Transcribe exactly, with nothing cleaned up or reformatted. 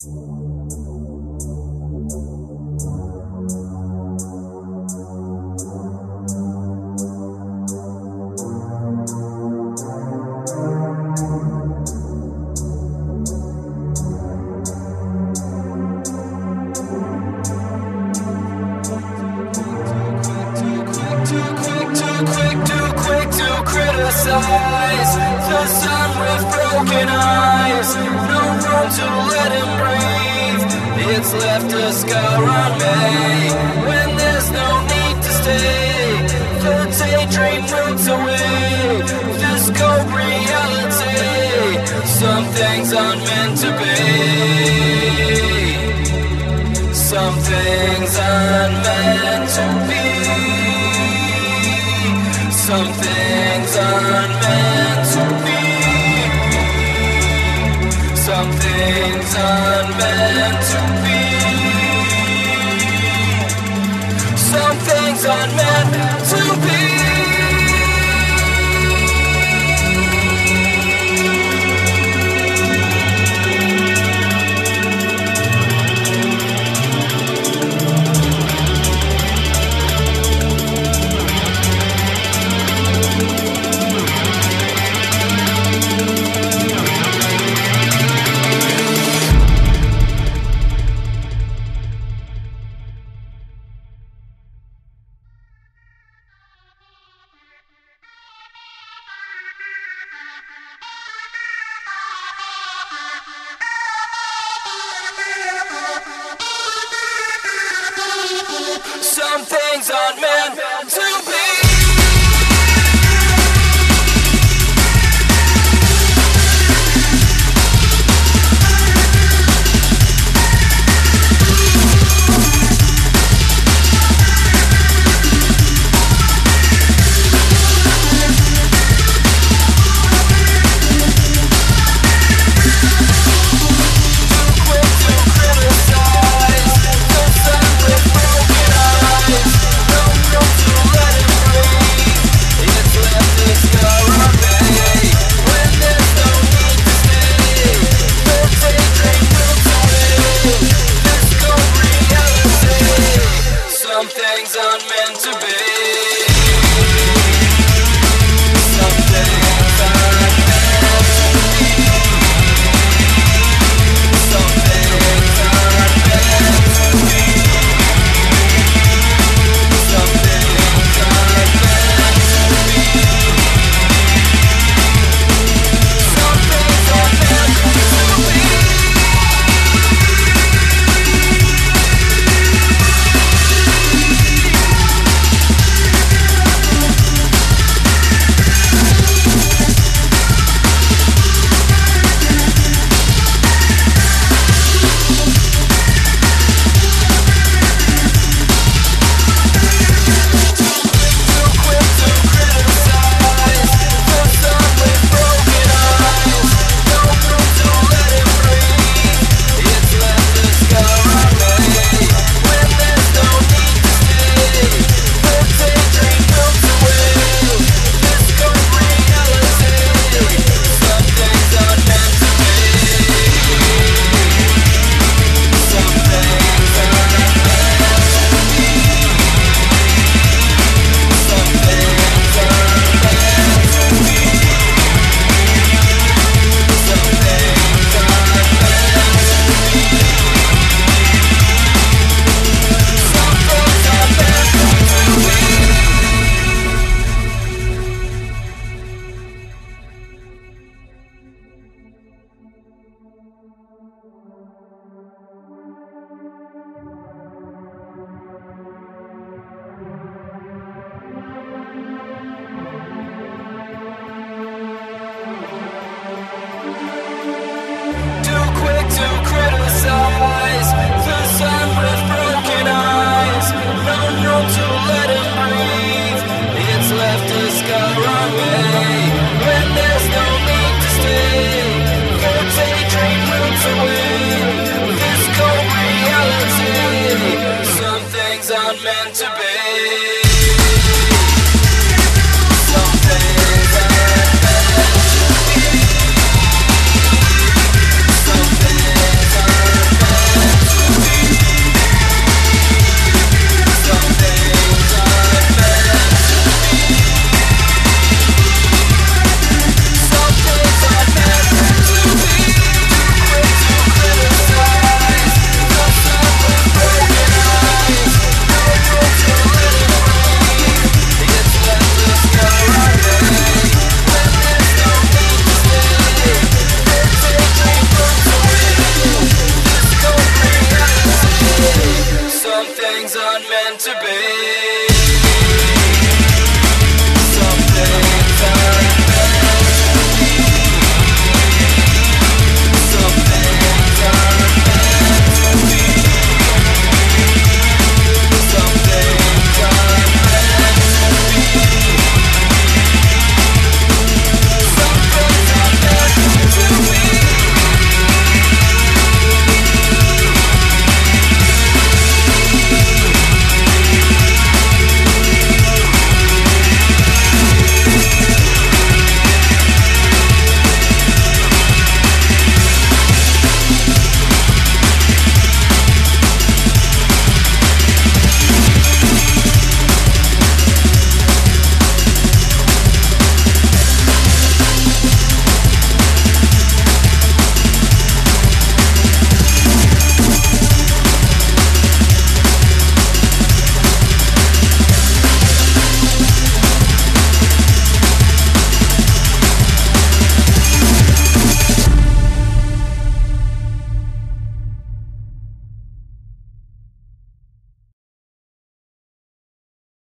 Criticize the sun with broken eyes. No room to let him breathe. It's left a scar on me when there's no need to stay. The daydream roots away. This cold reality. Some things aren't meant to be. Some things aren't meant to be. Some things aren't meant to be. Some things aren't meant to be. Some things aren't meant to be. Some things aren't meant to be. Let it things aren't meant to be.